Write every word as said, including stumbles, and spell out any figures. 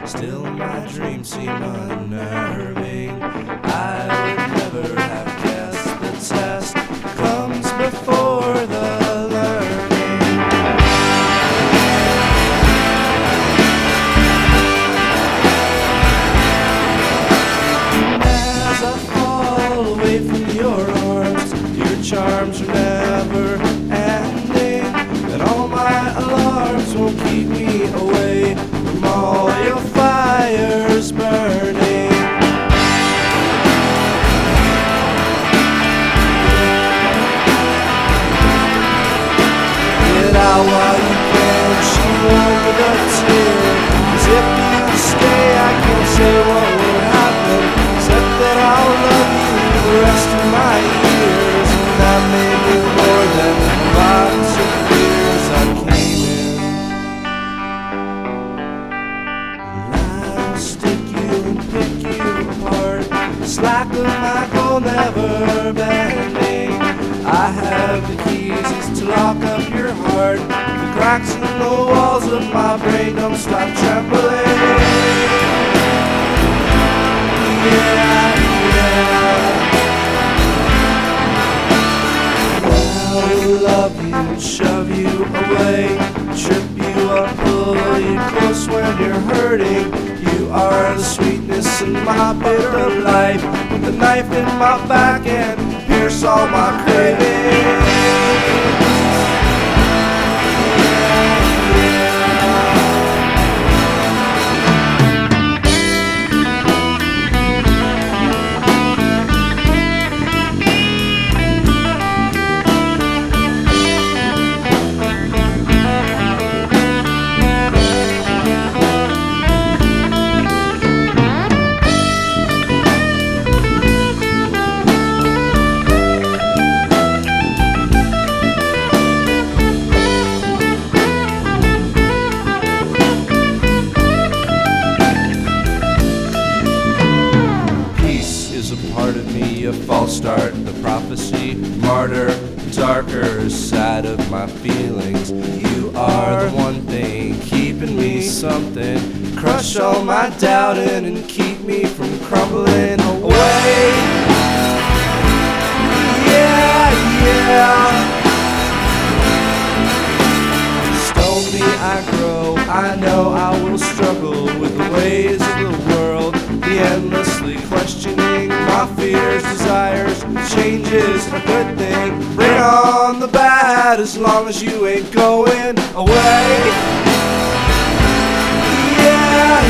Still my dreams seem unnerving. I would never have guessed the test comes before the learning. As I fall away from your arms, your charms are never ending, and all my alarms won't keep me away from all your fires burning. Get out while you can, she won't with a tear. 'Cause if you stay, I can't say what would happen, except that I'll love you the rest of my years. And that may be more than lots of years I came in. I'll stick you and pick you apart, slack of my goal never bending. I have the keys to lock up your heart. The cracks in the walls of my brain don't stop trembling. Yeah, yeah. I'll love you and shove you away, trip you up, pull you close when you're hurting. You are the sweetness in my bitter life, with the knife in my back and pierce all my cravings. A false start, the prophecy, martyr, darker side of my feelings. You are the one thing keeping me something, crush all my doubting and keep me from crumbling away. Yeah, yeah. Stone me I grow, I know I will struggle with the ways of the world, the endlessly questioning my fears, desires. Change is a good thing, bring on the bad as long as you ain't going away. Yeah,